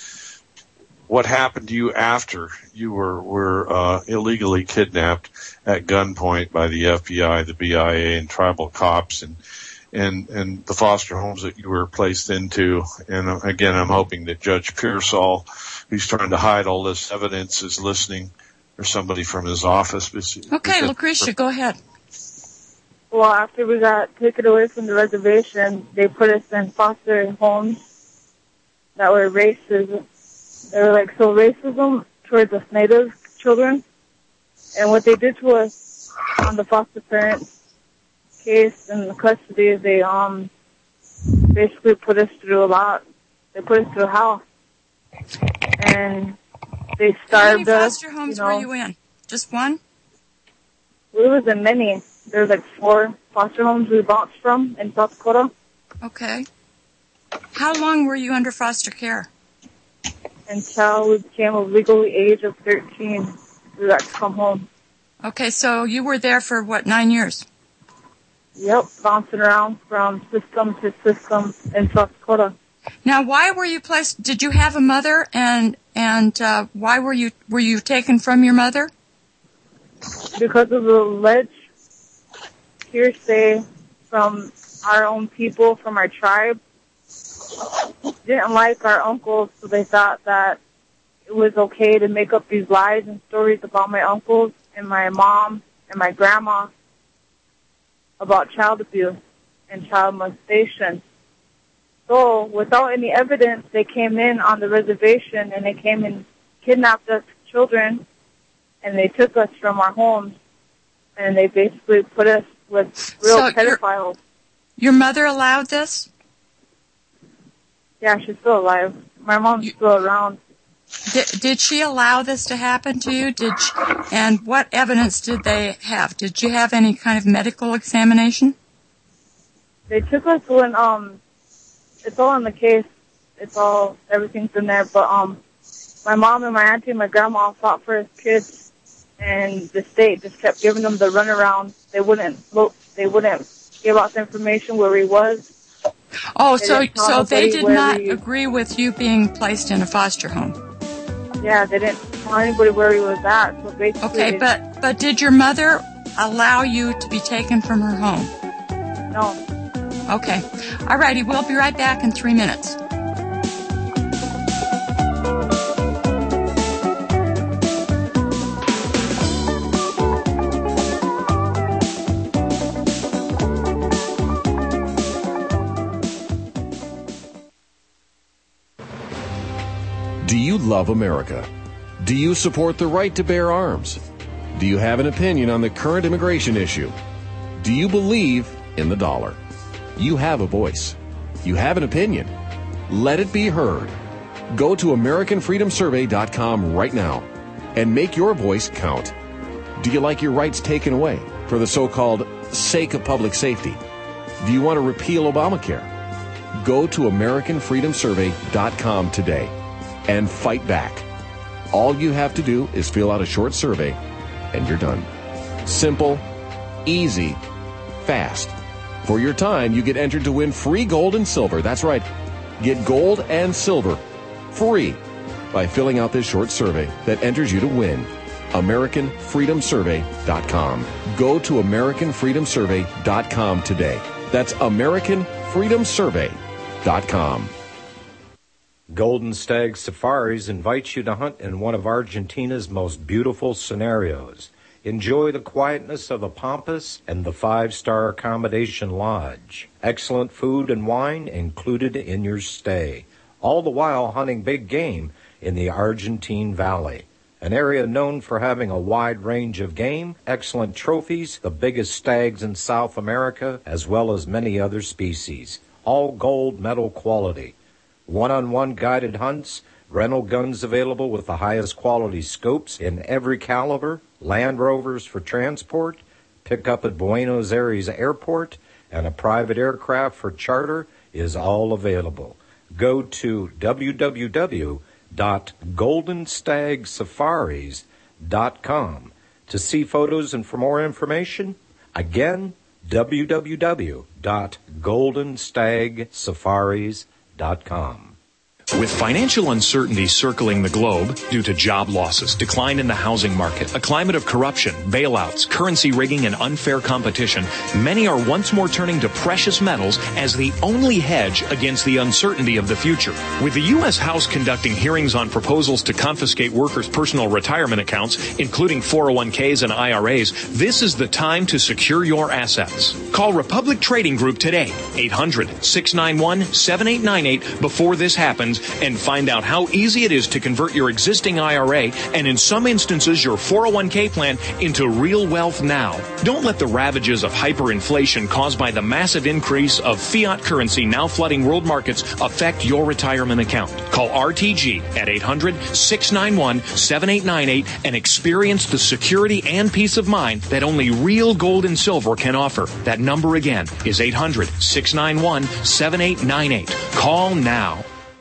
what happened to you after you were were uh, illegally kidnapped at gunpoint by the F B I, the B I A, and tribal cops, and and and the foster homes that you were placed into. And uh, again, I'm hoping that Judge Pearsall, who's trying to hide all this evidence, is listening, or somebody from his office. Okay, Lucretia, go ahead. Well, after we got taken away from the reservation, they put us in foster homes that were racist. They were like so racism towards us Native children. And what they did to us on the foster parents case in the custody is they um basically put us through a lot. They put us through hell. And they How many starved us. foster homes you know. were you in? Just one? We was in many. There's like four foster homes we bounced from in South Dakota. Okay. How long were you under foster care? Until we became a legal age of thirteen. We got to come home. Okay, so you were there for, what, nine years? Yep, bouncing around from system to system in South Dakota. Now, why were you placed, did you have a mother, and and uh, why were you were you taken from your mother? Because of the alleged hearsay from our own people, from our tribe, didn't like our uncles, so they thought that it was okay to make up these lies and stories about my uncles and my mom and my grandma about child abuse and child molestation. So, without any evidence, they came in on the reservation and they came and kidnapped us children, and they took us from our homes, and they basically put us with real So your- pedophiles. Your mother allowed this? Yeah, she's still alive. My mom's still around. Did, did she allow this to happen to you? Did she, and what evidence did they have? Did you have any kind of medical examination? They took us when, um, it's all in the case. It's all, everything's in there. But, um, my mom and my auntie and my grandma fought for his kids, and the state just kept giving them the runaround. They wouldn't look, they wouldn't give out the information where he was. Oh, They so didn't tell so they anybody did where not he- agree with you being placed in a foster home. Yeah, they didn't tell anybody where he was at. So basically, Okay, they- but but did your mother allow you to be taken from her home? no. Okay. All righty, we'll be right back in three minutes. Do you love America? Do you support the right to bear arms? Do you have an opinion on the current immigration issue? Do you believe in the dollar? You have a voice. You have an opinion. Let it be heard. Go to American Freedom Survey dot com right now and make your voice count. Do you like your rights taken away for the so-called sake of public safety? Do you want to repeal Obamacare? Go to American Freedom Survey dot com today and fight back. All you have to do is fill out a short survey and you're done. Simple, easy, fast. For your time, you get entered to win free gold and silver. That's right. Get gold and silver free by filling out this short survey that enters you to win. American Freedom Survey dot com. Go to American Freedom Survey dot com today. That's American Freedom Survey dot com. Golden Stag Safaris invites you to hunt in one of Argentina's most beautiful scenarios. Enjoy the quietness of the Pampas and the five-star accommodation lodge. Excellent food and wine included in your stay. All the while hunting big game in the Argentine Valley, an area known for having a wide range of game, excellent trophies, the biggest stags in South America, as well as many other species. All gold medal quality. One-on-one guided hunts, rental guns available with the highest quality scopes in every caliber, Land Rovers for transport, pick up at Buenos Aires Airport, and a private aircraft for charter is all available. Go to w w w dot golden stag safaris dot com to see photos and for more information. Again, w w w dot golden stag safaris dot com. With financial uncertainty circling the globe due to job losses, decline in the housing market, a climate of corruption, bailouts, currency rigging, and unfair competition, many are once more turning to precious metals as the only hedge against the uncertainty of the future. With the U S House conducting hearings on proposals to confiscate workers' personal retirement accounts, including four oh one k's and I R A's, this is the time to secure your assets. Call Republic Trading Group today, eight hundred, six nine one, seven eight nine eight, before this happens, and find out how easy it is to convert your existing I R A and in some instances your four oh one k plan into real wealth now. Don't let the ravages of hyperinflation caused by the massive increase of fiat currency now flooding world markets affect your retirement account. Call R T G at eight hundred, six nine one, seven eight nine eight and experience the security and peace of mind that only real gold and silver can offer. That number again is eight hundred, six nine one, seven eight nine eight. Call now.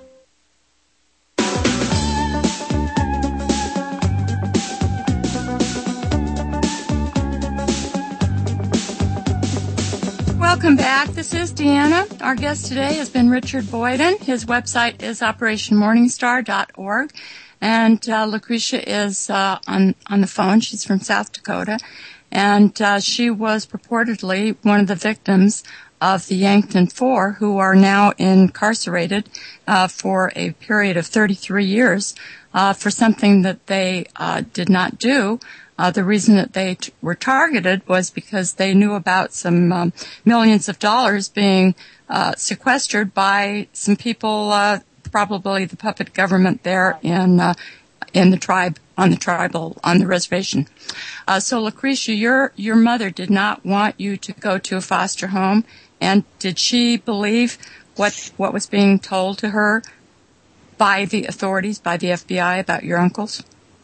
Welcome back. This is Deanna. Our guest today has been Richard Boyden. His website is operation morningstar dot org. And uh, Lucretia is uh, on, on the phone. She's from South Dakota. And uh, she was purportedly one of the victims of the Yankton Four, who are now incarcerated uh, for a period of thirty-three years uh, for something that they uh, did not do. Uh, the reason that they t- were targeted was because they knew about some um, millions of dollars being uh, sequestered by some people, uh, probably the puppet government there in uh, in the tribe on the tribal, on the reservation. Uh, so, Lucretia, your your mother did not want you to go to a foster home, and did she believe what what was being told to her by the authorities, by the F B I, about your uncles?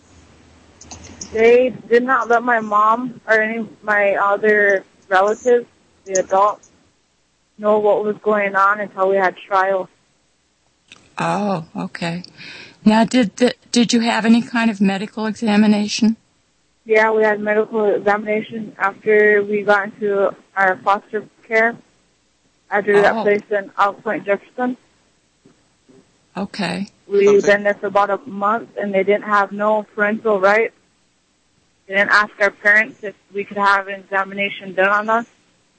They did not let my mom or any of my other relatives, the adults, know what was going on until we had trial. Oh, okay. Now, did the, did you have any kind of medical examination? Yeah, we had medical examination after we got into our foster care. After Oh. that place in Out Point, Jefferson. Okay. We've been there for about a month, and they didn't have no parental rights. They didn't ask our parents if we could have an examination done on us.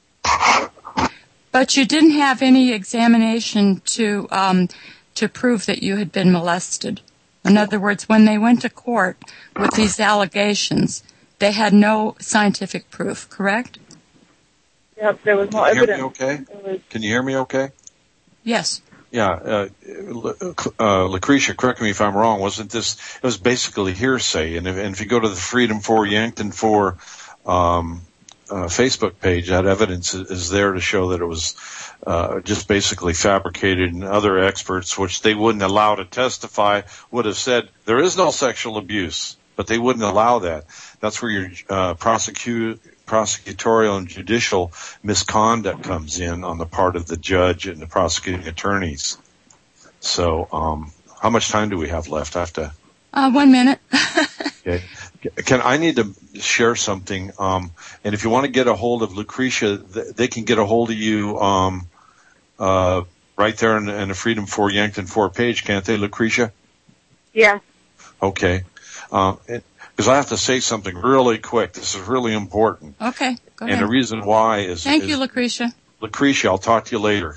But you didn't have any examination to um, to prove that you had been molested. In other words, when they went to court with these allegations, they had no scientific proof, correct? Yep, there was no Can you hear me evidence. okay? It was, Can you hear me okay? Yes. Yeah, uh, uh, Lucretia, correct me if I'm wrong, wasn't this, it was basically hearsay, and if, and if you go to the Freedom for Yankton for um, uh, Facebook page, that evidence is, is there to show that it was uh, just basically fabricated, and other experts, which they wouldn't allow to testify, would have said, there is no sexual abuse, but they wouldn't allow that. That's where your uh, prosecute, prosecutorial and judicial misconduct comes in on the part of the judge and the prosecuting attorneys. So, um, how much time do we have left? I have to. Uh, one minute. Okay. Can I need to share something? Um, and if you want to get a hold of Lucretia, they can get a hold of you um, uh, right there in, in the Freedom for Yankton four page, can't they, Lucretia? yeah. Okay. Uh, because I have to say something really quick. This is really important. Okay, go And ahead. the reason why is... Thank is, you, Lucretia. Lucretia, I'll talk to you later.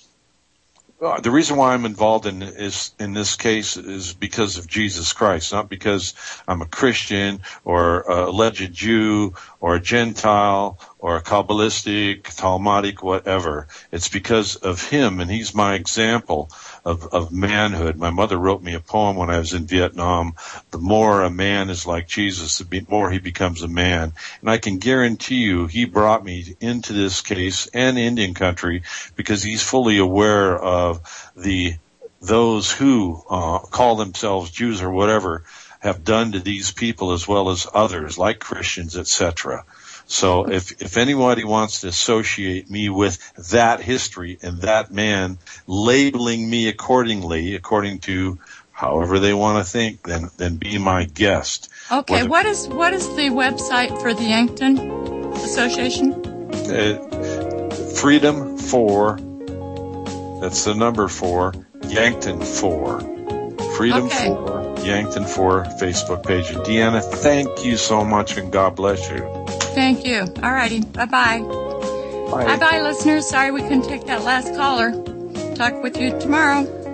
Uh, the reason why I'm involved in is in this case is because of Jesus Christ, not because I'm a Christian or a alleged Jew or a Gentile or a Kabbalistic, Talmudic, whatever. It's because of him, and he's my example of, of manhood. My mother wrote me a poem when I was in Vietnam. The more a man is like Jesus, the more he becomes a man. And I can guarantee you he brought me into this case and Indian country because he's fully aware of the those who uh, call themselves Jews or whatever have done to these people as well as others, like Christians, et cetera. So if, if anybody wants to associate me with that history and that man, labeling me accordingly, according to however they want to think, then then be my guest. Okay, Whether- what is what is the website for the Yankton Association? Uh, Freedom for, that's the number four, Yankton four. Freedom Okay. for, Yankton four Facebook page. And Deanna, thank you so much and God bless you. Thank you. All righty. Bye-bye. Bye. Bye-bye, listeners. Sorry we couldn't take that last caller. Talk with you tomorrow.